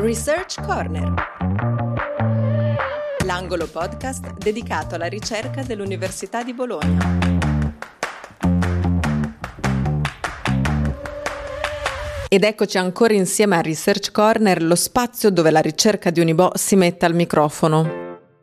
Research Corner, l'angolo podcast dedicato alla ricerca dell'Università di Bologna. Ed eccoci ancora insieme a Research Corner, lo spazio dove la ricerca di Unibo si mette al microfono.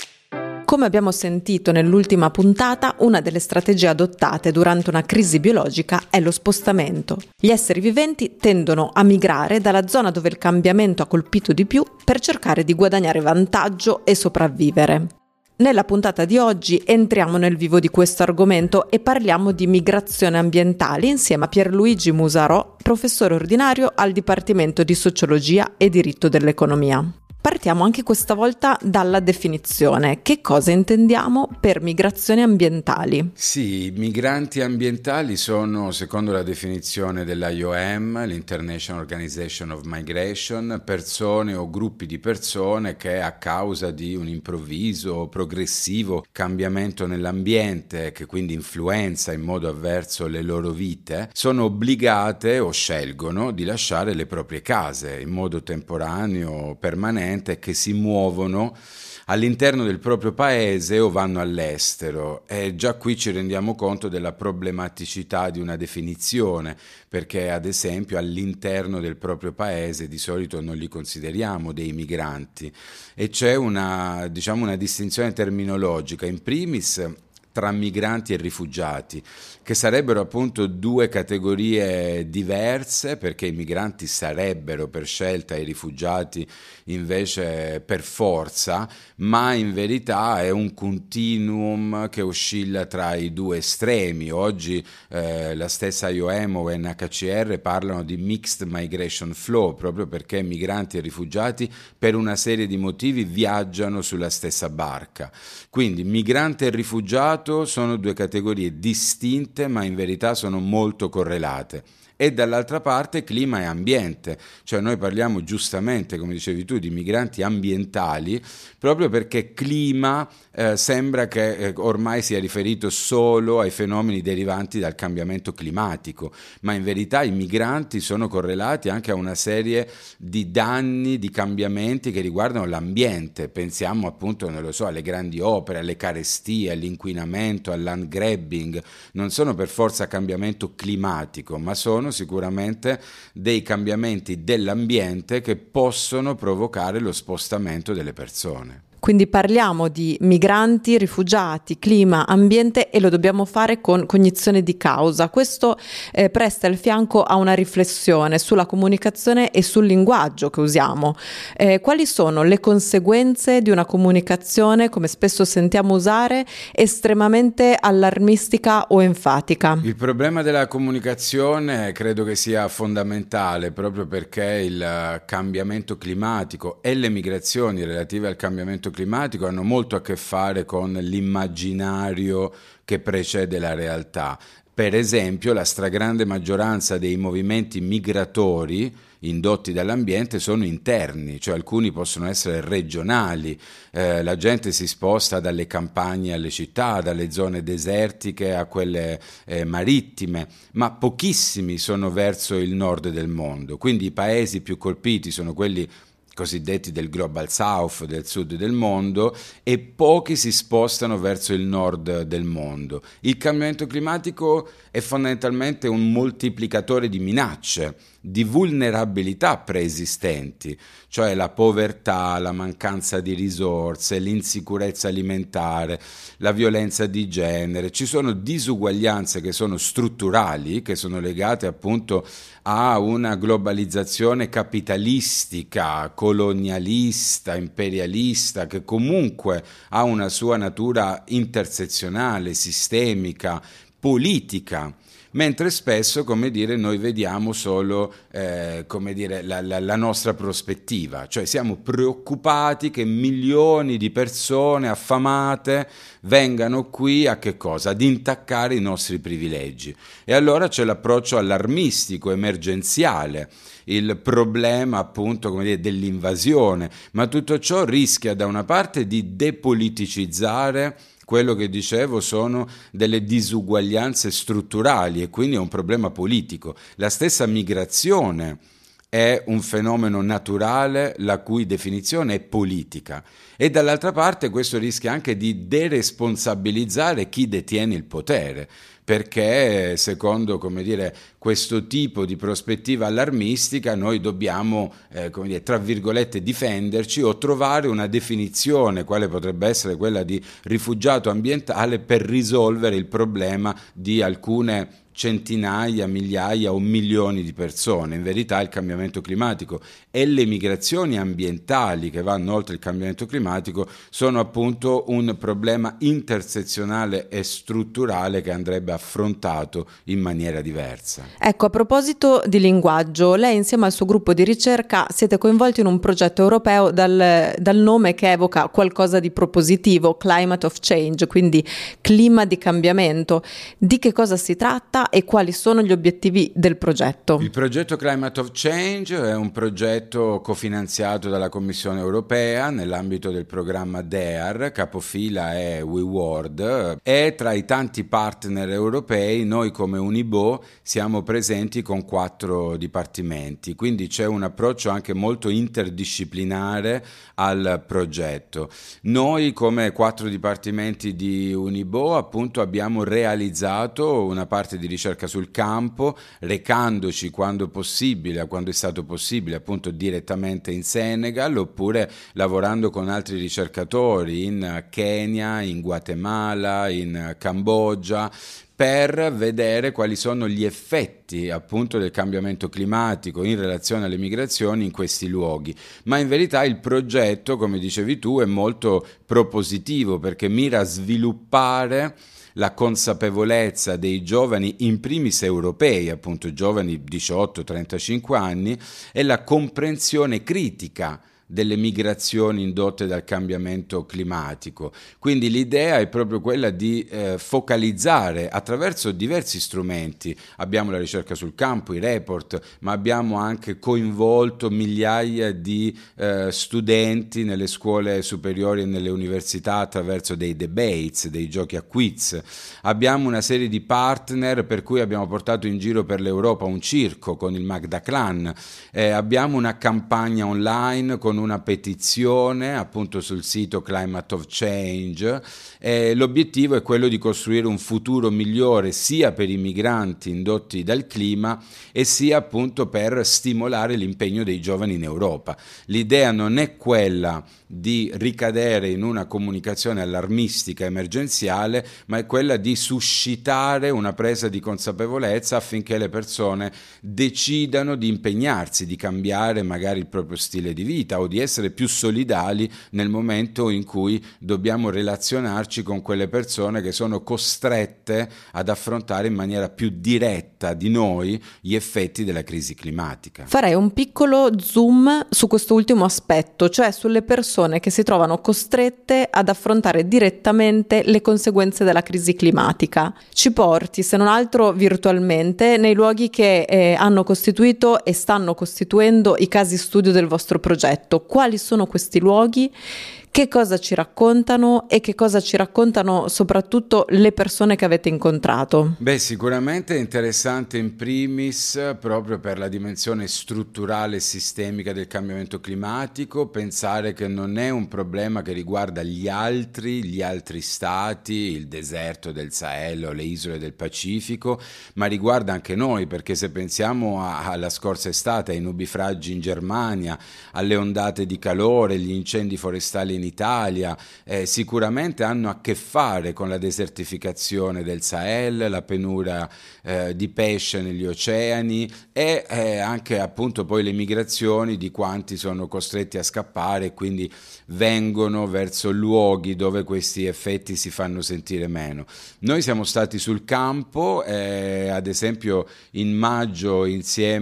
Come abbiamo sentito nell'ultima puntata, una delle strategie adottate durante una crisi biologica è lo spostamento. Gli esseri viventi tendono a migrare dalla zona dove il cambiamento ha colpito di più per cercare di guadagnare vantaggio e sopravvivere. Nella puntata di oggi entriamo nel vivo di questo argomento e parliamo di migrazioni ambientali insieme a Pierluigi Musarò, professore ordinario al Dipartimento di Sociologia e Diritto dell'Economia. Partiamo anche questa volta dalla definizione. Che cosa intendiamo per migrazioni ambientali? Sì, migranti ambientali sono, secondo la definizione dell'IOM, l'International Organization of Migration, persone o gruppi di persone che a causa di un improvviso o progressivo cambiamento nell'ambiente, che quindi influenza in modo avverso le loro vite, sono obbligate o scelgono di lasciare le proprie case in modo temporaneo o permanente, che si muovono all'interno del proprio paese o vanno all'estero. E già qui ci rendiamo conto della problematicità di una definizione, perché ad esempio all'interno del proprio paese di solito non li consideriamo dei migranti e c'è una distinzione terminologica, in primis tra migranti e rifugiati, che sarebbero appunto due categorie diverse, perché i migranti sarebbero per scelta e i rifugiati invece per forza, ma in verità è un continuum che oscilla tra i due estremi. Oggi la stessa IOM o UNHCR parlano di Mixed Migration Flow, proprio perché migranti e rifugiati per una serie di motivi viaggiano sulla stessa barca. Quindi migrante e rifugiato sono due categorie distinte, ma in verità sono molto correlate. E dall'altra parte clima e ambiente, cioè noi parliamo giustamente, come dicevi tu, di migranti ambientali, proprio perché clima sembra che ormai sia riferito solo ai fenomeni derivanti dal cambiamento climatico, ma in verità i migranti sono correlati anche a una serie di danni, di cambiamenti che riguardano l'ambiente. Pensiamo appunto, non lo so, alle grandi opere, alle carestie, all'inquinamento, al land grabbing. Non sono per forza cambiamento climatico, ma sono sicuramente dei cambiamenti dell'ambiente che possono provocare lo spostamento delle persone. Quindi parliamo di migranti, rifugiati, clima, ambiente e lo dobbiamo fare con cognizione di causa. Questo presta il fianco a una riflessione sulla comunicazione e sul linguaggio che usiamo. Quali sono le conseguenze di una comunicazione, come spesso sentiamo usare, estremamente allarmistica o enfatica? Il problema della comunicazione credo che sia fondamentale, proprio perché il cambiamento climatico e le migrazioni relative al cambiamento climatico hanno molto a che fare con l'immaginario che precede la realtà. Per esempio, la stragrande maggioranza dei movimenti migratori indotti dall'ambiente sono interni, cioè alcuni possono essere regionali, la gente si sposta dalle campagne alle città, dalle zone desertiche a quelle marittime, ma pochissimi sono verso il nord del mondo, quindi i paesi più colpiti sono quelli cosiddetti del Global South, del sud del mondo, e pochi si spostano verso il nord del mondo. Il cambiamento climatico è fondamentalmente un moltiplicatore di minacce, di vulnerabilità preesistenti, cioè la povertà, la mancanza di risorse, l'insicurezza alimentare, la violenza di genere. Ci sono disuguaglianze che sono strutturali, che sono legate appunto a una globalizzazione capitalistica, colonialista, imperialista, che comunque ha una sua natura intersezionale, sistemica, politica. Mentre spesso, come dire, noi vediamo solo la nostra prospettiva, cioè siamo preoccupati che milioni di persone affamate vengano qui a che cosa? Ad intaccare i nostri privilegi. E allora c'è l'approccio allarmistico, emergenziale, il problema appunto dell'invasione, ma tutto ciò rischia da una parte di depoliticizzare quello che dicevo sono delle disuguaglianze strutturali e quindi è un problema politico. La stessa migrazione è un fenomeno naturale la cui definizione è politica, e dall'altra parte questo rischia anche di deresponsabilizzare chi detiene il potere, perché secondo, come dire, questo tipo di prospettiva allarmistica noi dobbiamo, come dire, tra virgolette, difenderci o trovare una definizione, quale potrebbe essere quella di rifugiato ambientale, per risolvere il problema di alcune centinaia, migliaia o milioni di persone. In verità il cambiamento climatico e le migrazioni ambientali che vanno oltre il cambiamento climatico sono appunto un problema intersezionale e strutturale che andrebbe affrontato in maniera diversa. Ecco, a proposito di linguaggio, lei insieme al suo gruppo di ricerca siete coinvolti in un progetto europeo dal nome che evoca qualcosa di propositivo, Climate of Change, quindi clima di cambiamento. Di che cosa si tratta e quali sono gli obiettivi del progetto? Il progetto Climate of Change è un progetto cofinanziato dalla Commissione europea nell'ambito del programma DEAR, capofila è WeWorld, e tra i tanti partner europei noi come Unibo siamo presenti con 4 dipartimenti, quindi c'è un approccio anche molto interdisciplinare al progetto. Noi come 4 dipartimenti di Unibo appunto abbiamo realizzato una parte di ricerca sul campo, recandoci quando possibile, quando è stato possibile, appunto direttamente in Senegal, oppure lavorando con altri ricercatori in Kenya, in Guatemala, in Cambogia, per vedere quali sono gli effetti appunto del cambiamento climatico in relazione alle migrazioni in questi luoghi. Ma in verità il progetto, come dicevi tu, è molto propositivo perché mira a sviluppare la consapevolezza dei giovani, in primis europei, appunto giovani 18-35 anni, e la comprensione critica delle migrazioni indotte dal cambiamento climatico. Quindi l'idea è proprio quella di focalizzare attraverso diversi strumenti. Abbiamo la ricerca sul campo, i report, ma abbiamo anche coinvolto migliaia di studenti nelle scuole superiori e nelle università attraverso dei debates, dei giochi a quiz. Abbiamo una serie di partner per cui abbiamo portato in giro per l'Europa un circo con il Magda Clan. Abbiamo una campagna online con una petizione appunto sul sito Climate of Change. L'obiettivo è quello di costruire un futuro migliore sia per i migranti indotti dal clima e sia appunto per stimolare l'impegno dei giovani in Europa. L'idea non è quella di ricadere in una comunicazione allarmistica emergenziale, ma è quella di suscitare una presa di consapevolezza affinché le persone decidano di impegnarsi, di cambiare magari il proprio stile di vita o di essere più solidali nel momento in cui dobbiamo relazionarci con quelle persone che sono costrette ad affrontare in maniera più diretta di noi gli effetti della crisi climatica. Farei un piccolo zoom su questo ultimo aspetto, cioè sulle persone che si trovano costrette ad affrontare direttamente le conseguenze della crisi climatica. Ci porti, se non altro virtualmente, nei luoghi che hanno costituito e stanno costituendo i casi studio del vostro progetto. Quali sono questi luoghi? Che cosa ci raccontano e che cosa ci raccontano soprattutto le persone che avete incontrato? Beh, sicuramente è interessante in primis proprio per la dimensione strutturale e sistemica del cambiamento climatico, pensare che non è un problema che riguarda gli altri stati, il deserto del Sahel o le isole del Pacifico, ma riguarda anche noi, perché se pensiamo alla scorsa estate, ai nubifragi in Germania, alle ondate di calore, gli incendi forestali in Italia, sicuramente hanno a che fare con la desertificazione del Sahel, la penuria di pesce negli oceani e anche appunto poi le migrazioni di quanti sono costretti a scappare e quindi vengono verso luoghi dove questi effetti si fanno sentire meno. Noi siamo stati sul campo, ad esempio in maggio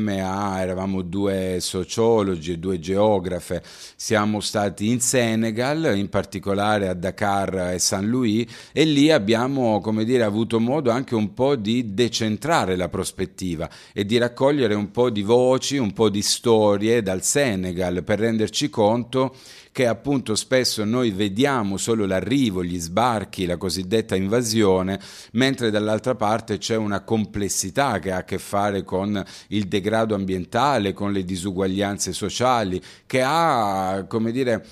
eravamo 2 sociologi e 2 geografe, siamo stati in Senegal Senegal, in particolare a Dakar e Saint Louis, e lì abbiamo, come dire, avuto modo anche un po' di decentrare la prospettiva e di raccogliere un po' di voci, un po' di storie dal Senegal, per renderci conto che appunto spesso noi vediamo solo l'arrivo, gli sbarchi, la cosiddetta invasione, mentre dall'altra parte c'è una complessità che ha a che fare con il degrado ambientale, con le disuguaglianze sociali, che ha, come dire,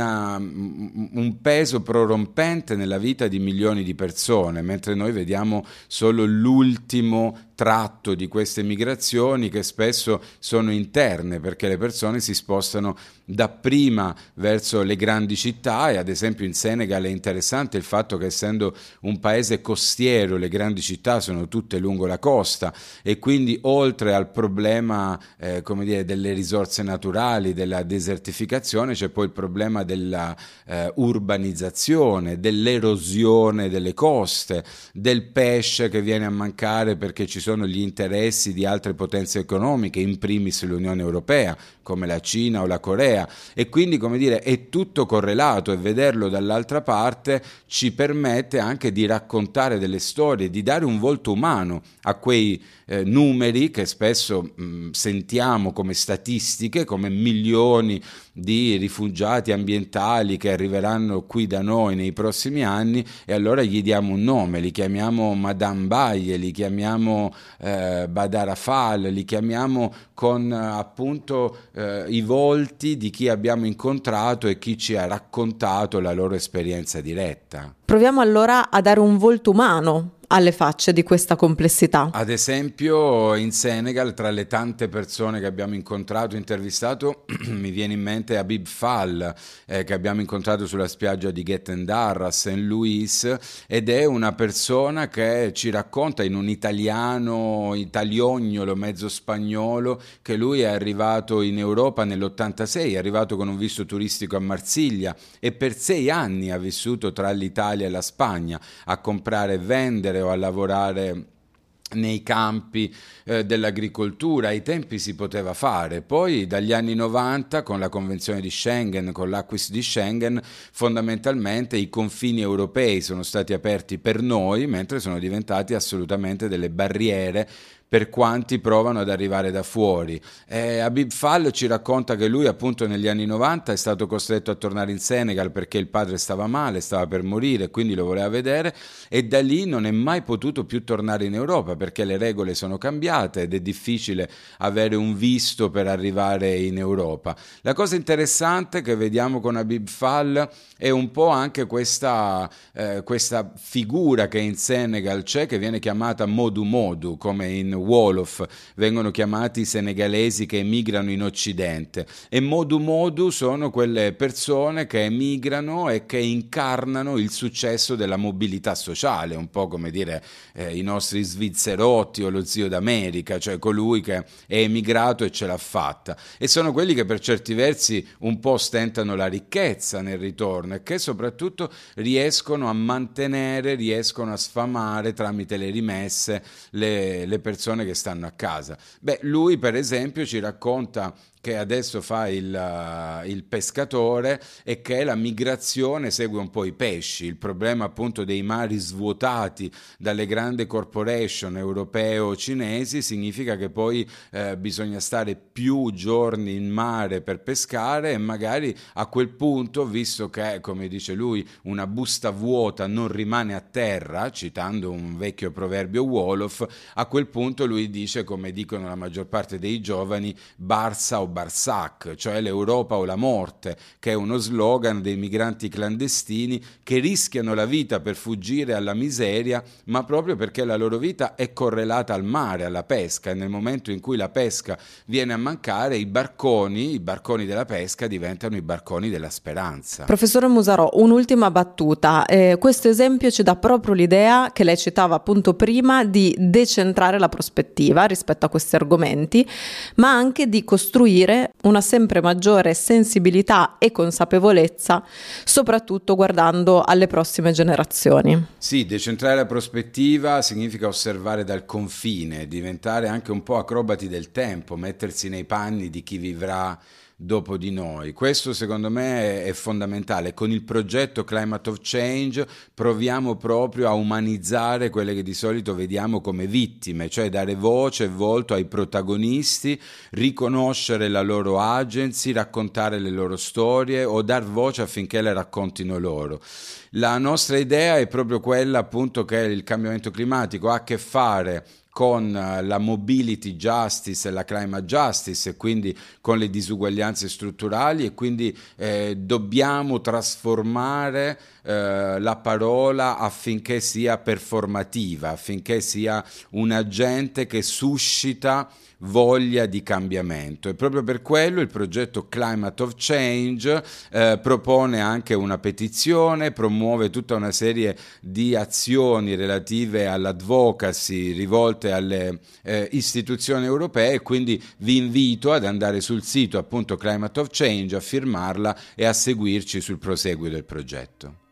un peso prorompente nella vita di milioni di persone, mentre noi vediamo solo l'ultimo tratto di queste migrazioni, che spesso sono interne, perché le persone si spostano dapprima verso le grandi città. E ad esempio in Senegal è interessante il fatto che, essendo un paese costiero, le grandi città sono tutte lungo la costa, e quindi oltre al problema come dire, delle risorse naturali, della desertificazione, c'è poi il problema della urbanizzazione, dell'erosione delle coste, del pesce che viene a mancare perché ci sono gli interessi di altre potenze economiche, in primis l'Unione Europea, come la Cina o la Corea, e quindi, come dire, è tutto correlato, e vederlo dall'altra parte ci permette anche di raccontare delle storie, di dare un volto umano a quei numeri che spesso sentiamo come statistiche, come milioni di rifugiati ambientali che arriveranno qui da noi nei prossimi anni, e allora gli diamo un nome, li chiamiamo Madame Baye, li chiamiamo Badara Fall, li chiamiamo con appunto i volti di chi abbiamo incontrato e chi ci ha raccontato la loro esperienza diretta. Proviamo allora a dare un volto umano alle facce di questa complessità. Ad esempio in Senegal, tra le tante persone che abbiamo incontrato, intervistato, mi viene in mente Habib Fall, che abbiamo incontrato sulla spiaggia di Guet-Ndar a Saint Louis, ed è una persona che ci racconta in un italiognolo mezzo spagnolo che lui è arrivato in Europa nell'86, è arrivato con un visto turistico a Marsiglia, e per 6 anni ha vissuto tra l'Italia e la Spagna a comprare e vendere o a lavorare nei campi dell'agricoltura. Ai tempi si poteva fare. Poi dagli anni 90, con la Convenzione di Schengen, con l'Acquis di Schengen, fondamentalmente i confini europei sono stati aperti per noi, mentre sono diventati assolutamente delle barriere per quanti provano ad arrivare da fuori. Habib Fall ci racconta che lui appunto negli anni 90 è stato costretto a tornare in Senegal perché il padre stava male, stava per morire, quindi lo voleva vedere, e da lì non è mai potuto più tornare in Europa perché le regole sono cambiate ed è difficile avere un visto per arrivare in Europa. La cosa interessante che vediamo con Habib Fall è un po' anche questa figura che in Senegal c'è, che viene chiamata Modu Modu, come in Wolof vengono chiamati i senegalesi che emigrano in Occidente, e Modu Modu sono quelle persone che emigrano e che incarnano il successo della mobilità sociale, un po' come dire i nostri svizzerotti o lo zio d'America, cioè colui che è emigrato e ce l'ha fatta, e sono quelli che per certi versi un po' stentano la ricchezza nel ritorno e che soprattutto riescono a mantenere, riescono a sfamare tramite le rimesse le persone che stanno a casa. Lui per esempio ci racconta che adesso fa il pescatore e che la migrazione segue un po' i pesci. Il problema appunto dei mari svuotati dalle grandi corporation europee o cinesi significa che poi bisogna stare più giorni in mare per pescare, e magari a quel punto, visto che, come dice lui, una busta vuota non rimane a terra, citando un vecchio proverbio Wolof, a quel punto lui dice, come dicono la maggior parte dei giovani, Barça o Barsac, cioè l'Europa o la morte, che è uno slogan dei migranti clandestini che rischiano la vita per fuggire alla miseria, ma proprio perché la loro vita è correlata al mare, alla pesca, e nel momento in cui la pesca viene a mancare, i barconi della pesca diventano i barconi della speranza. Professore Musarò, un'ultima battuta. Questo esempio ci dà proprio l'idea che lei citava appunto prima di decentrare la prospettiva rispetto a questi argomenti, ma anche di costruire una sempre maggiore sensibilità e consapevolezza, soprattutto guardando alle prossime generazioni. Sì, decentrare la prospettiva significa osservare dal confine, diventare anche un po' acrobati del tempo, mettersi nei panni di chi vivrà dopo di noi. Questo secondo me è fondamentale. Con il progetto Climate of Change proviamo proprio a umanizzare quelle che di solito vediamo come vittime, cioè dare voce e volto ai protagonisti, riconoscere la loro agency, raccontare le loro storie o dar voce affinché le raccontino loro. La nostra idea è proprio quella, appunto, che il cambiamento climatico ha a che fare con la mobility justice e la climate justice, e quindi con le disuguaglianze strutturali, e quindi dobbiamo trasformare la parola affinché sia performativa, affinché sia un agente che suscita voglia di cambiamento. E proprio per quello il progetto Climate of Change propone anche una petizione, promuove tutta una serie di azioni relative all'advocacy rivolte alle istituzioni europee, e quindi vi invito ad andare sul sito, appunto, Climate of Change, a firmarla e a seguirci sul proseguio del progetto.